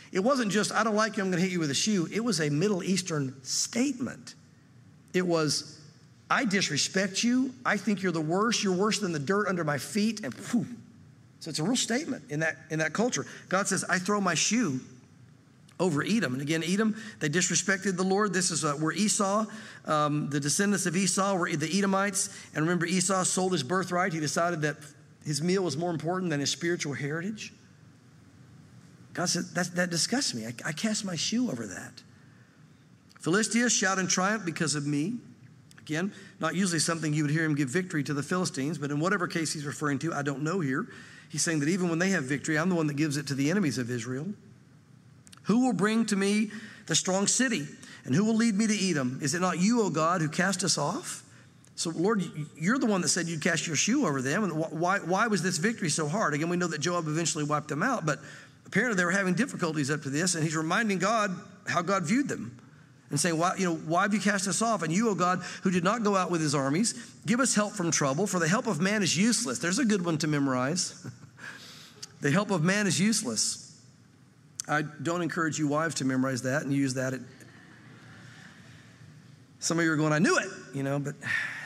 It wasn't just, I don't like you, I'm going to hit you with a shoe. It was a Middle Eastern statement. It was, I disrespect you. I think you're the worst. You're worse than the dirt under my feet. And whew. So it's a real statement in that, in that culture. God says, I throw my shoe over Edom. And again, Edom, they disrespected the Lord. This is uh, where Esau, um, the descendants of Esau were the Edomites. And remember, Esau sold his birthright. He decided that his meal was more important than his spiritual heritage. God said, that, that disgusts me. I, I cast my shoe over that. Philistia, shout in triumph because of me. Again, not usually something you would hear him give victory to the Philistines, but in whatever case he's referring to, I don't know here. He's saying that even when they have victory, I'm the one that gives it to the enemies of Israel. Who will bring to me the strong city? And who will lead me to Edom? Is it not you, O God, who cast us off? So, Lord, you're the one that said you'd cast your shoe over them. And why, why was this victory so hard? Again, we know that Joab eventually wiped them out, but apparently they were having difficulties up to this, and he's reminding God how God viewed them and saying, why, you know, why have you cast us off? And you, O God, who did not go out with his armies, give us help from trouble, for the help of man is useless. There's a good one to memorize. The help of man is useless. I don't encourage you wives to memorize that and use that. At, some of you are going, I knew it, you know, but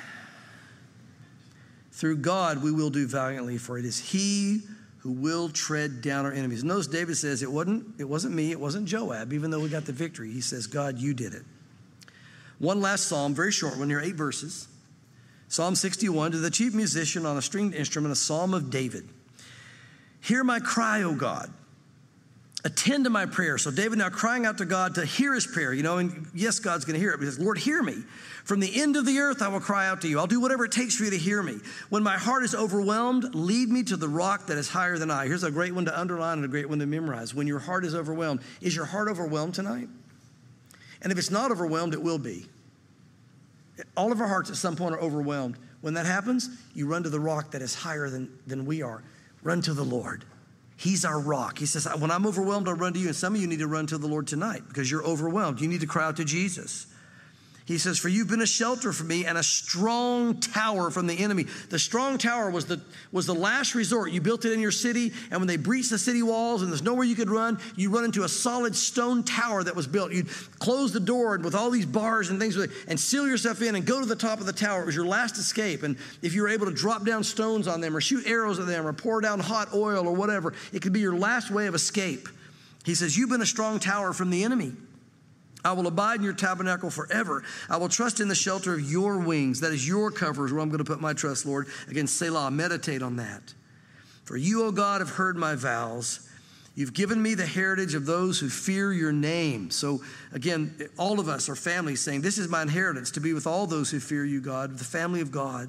through God we will do valiantly, for it is he who will tread down our enemies. Notice David says, it wasn't, it wasn't me, it wasn't Joab, even though we got the victory. He says, God, you did it. One last psalm, very short one here, eight verses. Psalm sixty-one, to the chief musician on a stringed instrument, a psalm of David. Hear my cry, O God. Attend to my prayer. So David now crying out to God to hear his prayer, you know, and yes, God's going to hear it. But he says, Lord, hear me. From the end of the earth, I will cry out to you. I'll do whatever it takes for you to hear me. When my heart is overwhelmed, lead me to the rock that is higher than I. Here's a great one to underline and a great one to memorize. When your heart is overwhelmed, is your heart overwhelmed tonight? And if it's not overwhelmed, it will be. All of our hearts at some point are overwhelmed. When that happens, you run to the rock that is higher than, than we are. Run to the Lord. He's our rock. He says, when I'm overwhelmed, I'll run to you. And some of you need to run to the Lord tonight because you're overwhelmed. You need to cry out to Jesus. He says, for you've been a shelter for me and a strong tower from the enemy. The strong tower was the, was the last resort. You built it in your city, and when they breached the city walls and there's nowhere you could run, you run into a solid stone tower that was built. You'd close the door and with all these bars and things and seal yourself in and go to the top of the tower. It was your last escape. And if you were able to drop down stones on them or shoot arrows at them or pour down hot oil or whatever, it could be your last way of escape. He says, you've been a strong tower from the enemy. I will abide in your tabernacle forever. I will trust in the shelter of your wings. That is your cover is where I'm going to put my trust, Lord. Again, Selah, meditate on that. For you, O God, have heard my vows. You've given me the heritage of those who fear your name. So again, all of us are families saying, this is my inheritance, to be with all those who fear you, God, the family of God.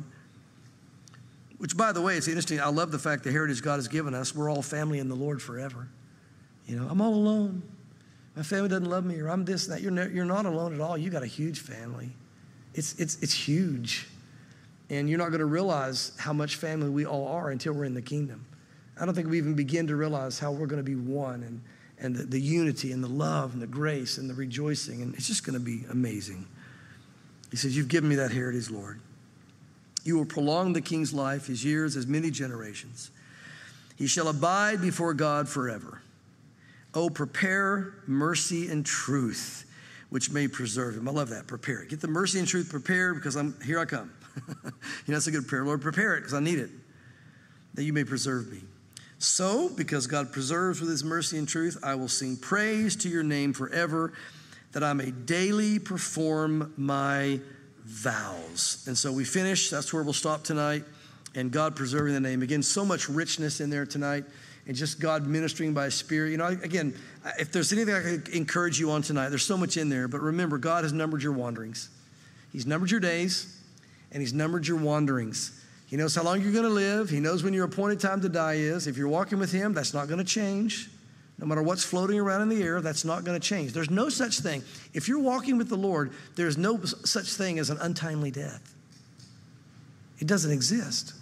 Which, by the way, it's interesting. I love the fact the heritage God has given us. We're all family in the Lord forever. You know, I'm all alone. My family doesn't love me, or I'm this and that. You're, ne- you're not alone at all. You got a huge family. It's, it's, it's huge. And you're not going to realize how much family we all are until we're in the kingdom. I don't think we even begin to realize how we're going to be one, and, and the, the unity and the love and the grace and the rejoicing. And it's just going to be amazing. He says, you've given me that heritage, Lord. You will prolong the king's life, his years, as many generations. He shall abide before God forever. Oh, prepare mercy and truth, which may preserve him. I love that. Prepare it. Get the mercy and truth prepared because I'm here I come. You know, that's a good prayer. Lord, prepare it because I need it, that you may preserve me. So, because God preserves with his mercy and truth, I will sing praise to your name forever, that I may daily perform my vows. And so we finish. That's where we'll stop tonight. And God preserving the name. Again, so much richness in there tonight. And just God ministering by his Spirit. You know, again, if there's anything I could encourage you on tonight, there's so much in there. But remember, God has numbered your wanderings. He's numbered your days, and he's numbered your wanderings. He knows how long you're going to live. He knows when your appointed time to die is. If you're walking with him, that's not going to change. No matter what's floating around in the air, that's not going to change. There's no such thing. If you're walking with the Lord, there's no such thing as an untimely death. It doesn't exist.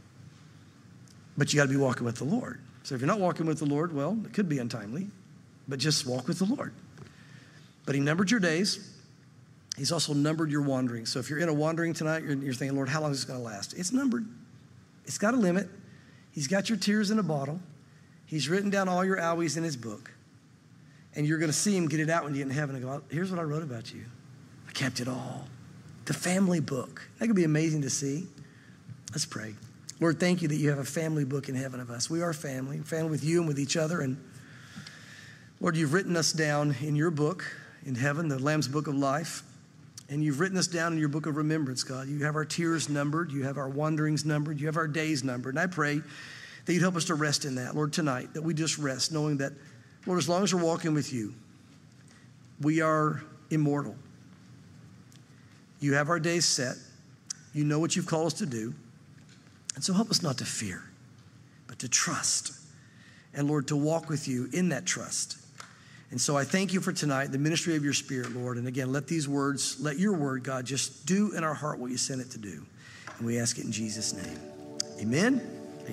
But you got to be walking with the Lord. So if you're not walking with the Lord, well, it could be untimely, but just walk with the Lord. But he numbered your days. He's also numbered your wanderings. So if you're in a wandering tonight, you're, you're thinking, Lord, how long is this going to last? It's numbered. It's got a limit. He's got your tears in a bottle. He's written down all your owies in his book. And you're going to see him get it out when you get in heaven and go, here's what I wrote about you. I kept it all. The family book. That could be amazing to see. Let's pray. Lord, thank you that you have a family book in heaven of us. We are family, family with you and with each other. And Lord, you've written us down in your book in heaven, the Lamb's Book of Life. And you've written us down in your book of remembrance, God. You have our tears numbered. You have our wanderings numbered. You have our days numbered. And I pray that you'd help us to rest in that, Lord, tonight, that we just rest, knowing that, Lord, as long as we're walking with you, we are immortal. You have our days set. You know what you've called us to do. And so help us not to fear, but to trust. And Lord, to walk with you in that trust. And so I thank you for tonight, the ministry of your Spirit, Lord. And again, let these words, let your word, God, just do in our heart what you sent it to do. And we ask it in Jesus' name. Amen.